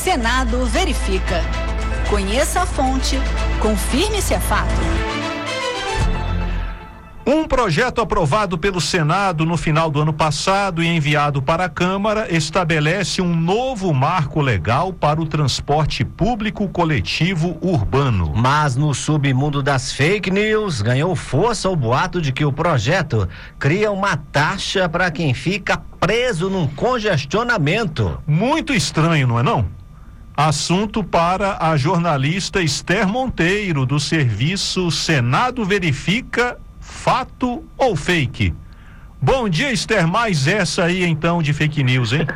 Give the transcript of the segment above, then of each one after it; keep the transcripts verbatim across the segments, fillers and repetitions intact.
Senado verifica. Conheça a fonte, confirme se é fato. Um projeto aprovado pelo Senado no final do ano passado e enviado para a Câmara estabelece um novo marco legal para o transporte público coletivo urbano. Mas no submundo das fake news ganhou força o boato de que o projeto cria uma taxa para quem fica preso num congestionamento. Muito estranho, não é não? Assunto para a jornalista Esther Monteiro, do serviço Senado Verifica. Fato ou fake? Bom dia, Esther, mais essa aí então de fake news, hein?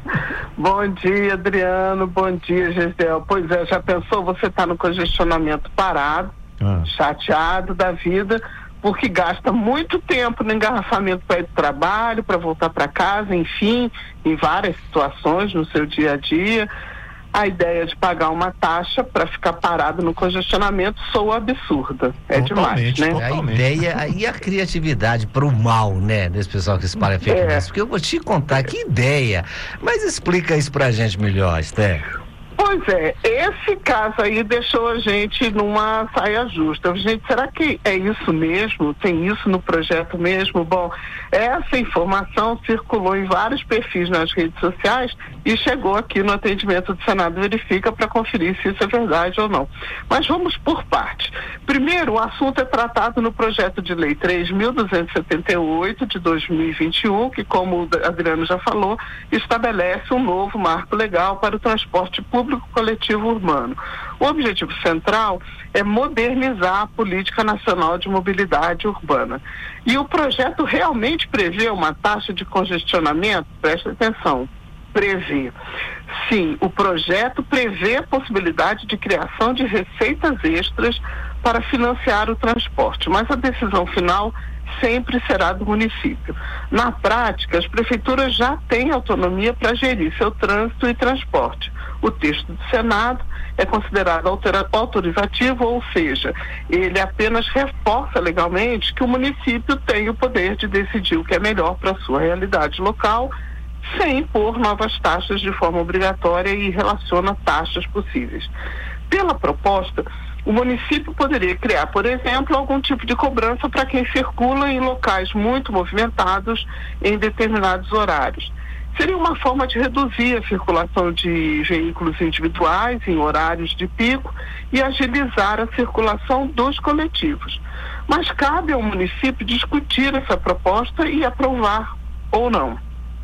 Bom dia, Adriano, bom dia, Gisele. Pois é, já pensou, você tá no congestionamento parado, ah. chateado da vida, porque gasta muito tempo no engarrafamento para ir do trabalho, para voltar para casa, enfim, em várias situações no seu dia a dia. A ideia de pagar uma taxa para ficar parado no congestionamento soa absurda. É totalmente, demais, né? Totalmente. A ideia e a criatividade para o mal, né? Desse pessoal que espalha fake é. news. Porque eu vou te contar que ideia. Mas explica isso pra gente melhor, Esther. Pois é, esse caso aí deixou a gente numa saia justa. Gente, será que é isso mesmo? Tem isso no projeto mesmo? Bom, essa informação circulou em vários perfis nas redes sociais e chegou aqui no atendimento do Senado Verifica para conferir se isso é verdade ou não. Mas vamos por partes. Primeiro, o assunto é tratado no projeto de lei três mil duzentos e setenta e oito de dois mil e vinte e um, que, como o Adriano já falou, estabelece um novo marco legal para o transporte público coletivo urbano. O objetivo central é modernizar a política nacional de mobilidade urbana. E o projeto realmente prevê uma taxa de congestionamento? Preste atenção, prevê. Sim, o projeto prevê a possibilidade de criação de receitas extras para financiar o transporte, mas a decisão final sempre será do município. Na prática, as prefeituras já têm autonomia para gerir seu trânsito e transporte. O texto do Senado é considerado altera- autorizativo, ou seja, ele apenas reforça legalmente que o município tem o poder de decidir o que é melhor para a sua realidade local, sem impor novas taxas de forma obrigatória, e relaciona taxas possíveis. Pela proposta, o município poderia criar, por exemplo, algum tipo de cobrança para quem circula em locais muito movimentados em determinados horários. Seria uma forma de reduzir a circulação de veículos individuais em horários de pico e agilizar a circulação dos coletivos. Mas cabe ao município discutir essa proposta e aprovar ou não.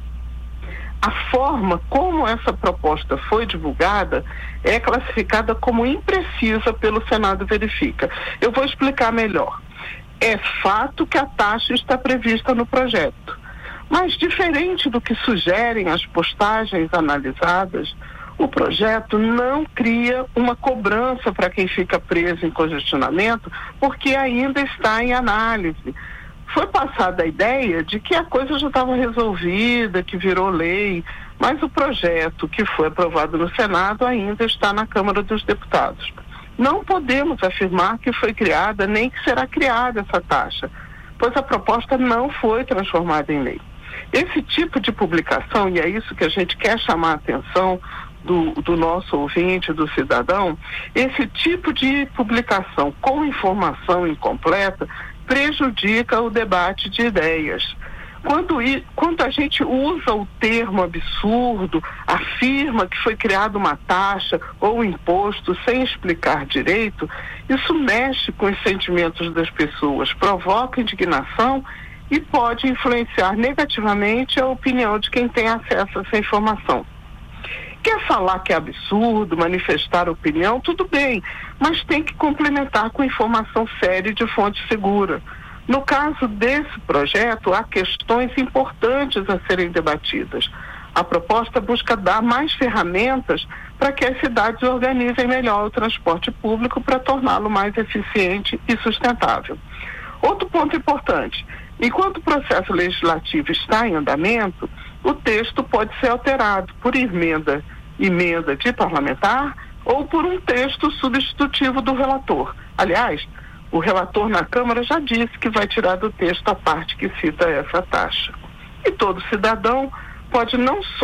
A forma como essa proposta foi divulgada é classificada como imprecisa pelo Senado Verifica. Eu vou explicar melhor. É fato que a taxa está prevista no projeto, mas diferente do que sugerem as postagens analisadas, o projeto não cria uma cobrança para quem fica preso em congestionamento, porque ainda está em análise. Foi passada a ideia de que a coisa já estava resolvida, que virou lei, mas o projeto que foi aprovado no Senado ainda está na Câmara dos Deputados. Não podemos afirmar que foi criada nem que será criada essa taxa, pois a proposta não foi transformada em lei. Esse tipo de publicação, e é isso que a gente quer chamar a atenção do, do nosso ouvinte, do cidadão, esse tipo de publicação com informação incompleta prejudica o debate de ideias. Quando, quando a gente usa o termo absurdo, afirma que foi criada uma taxa ou imposto sem explicar direito, isso mexe com os sentimentos das pessoas, provoca indignação e pode influenciar negativamente a opinião de quem tem acesso a essa informação. Quer falar que é absurdo, manifestar opinião, tudo bem, mas tem que complementar com informação séria e de fonte segura. No caso desse projeto, há questões importantes a serem debatidas. A proposta busca dar mais ferramentas para que as cidades organizem melhor o transporte público para torná-lo mais eficiente e sustentável. Outro ponto importante: enquanto o processo legislativo está em andamento, o texto pode ser alterado por emenda, emenda de parlamentar ou por um texto substitutivo do relator. Aliás, o relator na Câmara já disse que vai tirar do texto a parte que cita essa taxa. E todo cidadão pode não só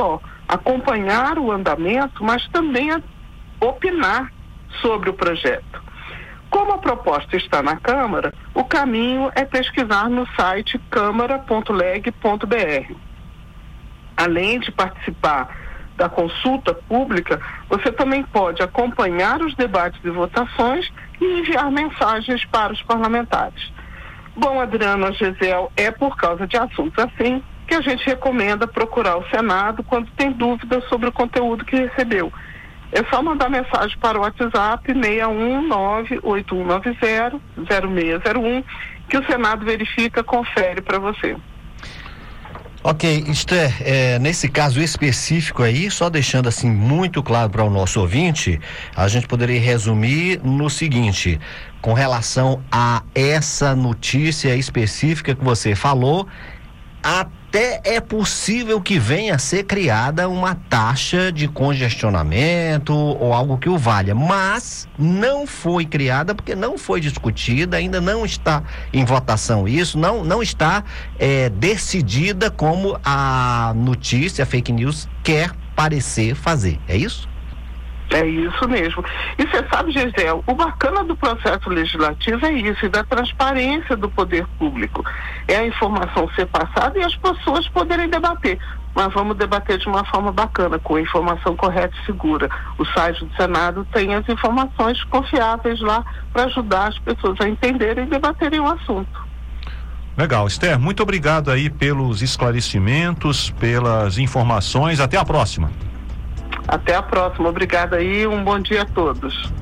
acompanhar o andamento, mas também a opinar sobre o projeto. Como a proposta está na Câmara, o caminho é pesquisar no site câmara ponto leg ponto br. Além de participar da consulta pública, você também pode acompanhar os debates e votações e enviar mensagens para os parlamentares. Bom, Adriano, Gisele, é por causa de assuntos assim que a gente recomenda procurar o Senado quando tem dúvidas sobre o conteúdo que recebeu. É só mandar mensagem para o WhatsApp seis um nove oito um nove zero zero seis zero um que o Senado verifica, confere para você. Ok, Esther, é, nesse caso específico aí, só deixando assim muito claro para o nosso ouvinte, a gente poderia resumir no seguinte: com relação a essa notícia específica que você falou, até é possível que venha a ser criada uma taxa de congestionamento ou algo que o valha, mas não foi criada porque não foi discutida, ainda não está em votação isso, não, não está é, decidida como a notícia, a fake news quer parecer fazer, é isso? É isso mesmo. E você sabe, Gisele, o bacana do processo legislativo é isso, e da transparência do poder público. É a informação ser passada e as pessoas poderem debater. Mas vamos debater de uma forma bacana, com a informação correta e segura. O site do Senado tem as informações confiáveis lá para ajudar as pessoas a entenderem e debaterem o assunto. Legal, Esther, muito obrigado aí pelos esclarecimentos, pelas informações. Até a próxima. Até a próxima. Obrigada aí, um bom dia a todos.